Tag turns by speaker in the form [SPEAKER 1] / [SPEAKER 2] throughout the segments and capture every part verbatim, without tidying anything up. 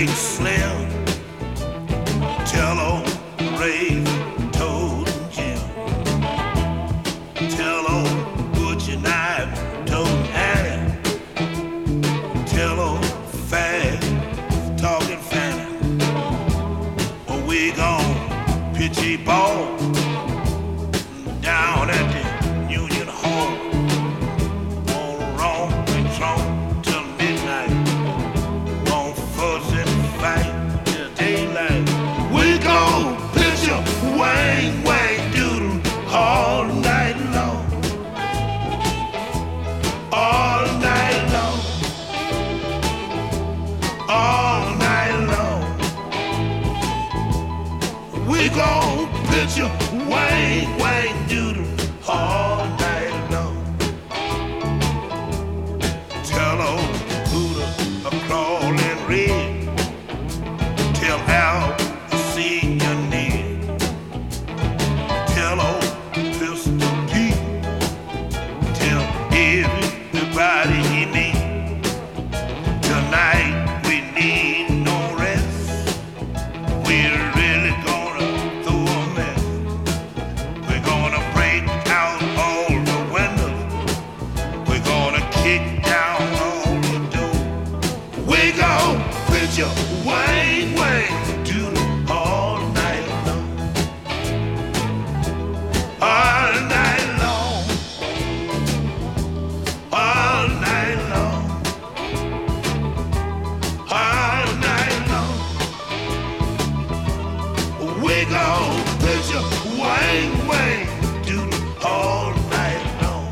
[SPEAKER 1] Big Slim, tell old Ray, told Jim, tell old Butcher Knife, told Annie, tell old Fat, talking Fanny. Well, we gon' pitch a ball down at the Union Hall. Won't wrong and strong till midnight. Won't fuss and fight till daylight. We gon' pitch a wang wang doodle all night long. All night long. All night long. We gon' pitch a wang wang doodle all night long. Tell old Buddha a crawling red. Tell Al I see your name. Tell old Pistol Pete. Tell everybody he need. Tonight we need no rest. We're really gonna throw a mess. We're gonna break out all the windows. We're gonna kick down all the doors. We gon' pitch a wang wang doodle all night long. All night long. All night long. All night long. We gon' pitch a wang wang doodle all night long.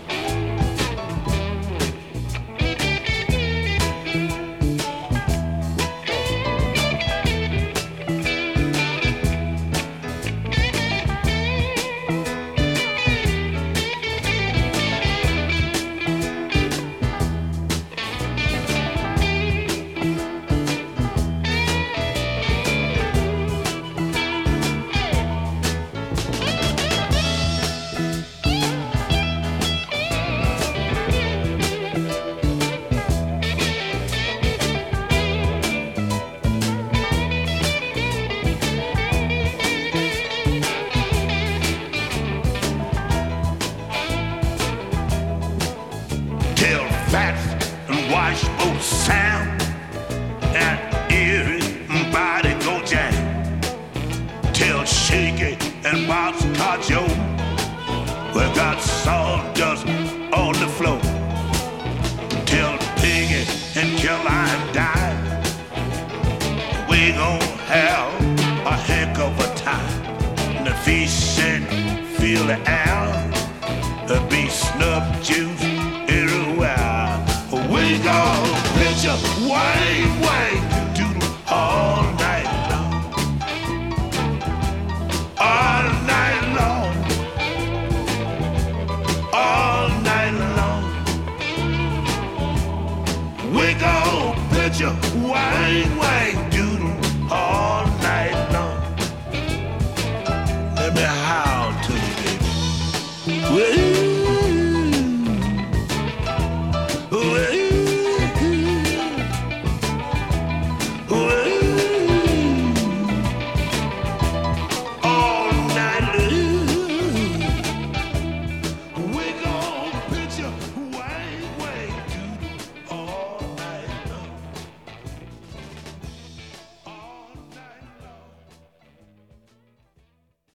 [SPEAKER 1] Tell Fats and Washboat Sam that everybody go jam. Tell Shaky and Boxcar Joe we got sawdust on the floor. Tell Piggy and Caroline die. We gon' have a heck of a time. The fish and feel the air. The be snub juice everywhere. We gon' pitch a wang wang doodle all night long. All night long. All night long. We gon' pitch a wang wang